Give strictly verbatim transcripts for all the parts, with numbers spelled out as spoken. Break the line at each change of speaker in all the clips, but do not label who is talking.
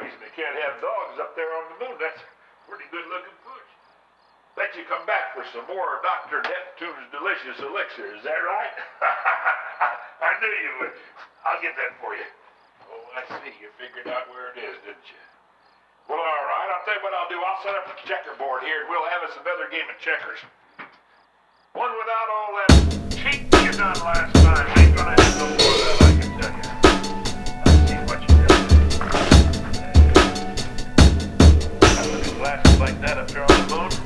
reason they can't have dogs up there on the moon. That's pretty good looking pooch. Bet you come back for some more Doctor Neptune's delicious elixir, is that right? I knew you would. I'll get that for you. Oh, I see. You figured out where it is, didn't you? Well, all right. I'll tell you what I'll do. I'll set up a checkerboard here, and we'll have us another game of checkers. One without all that cheating you done last time. Ain't gonna have no more of that, I can tell you. I'll see what you do. Got looking glasses like that up there on the moon?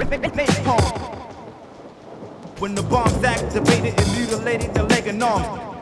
When the bomb's activated, it mutilated the leg and arms.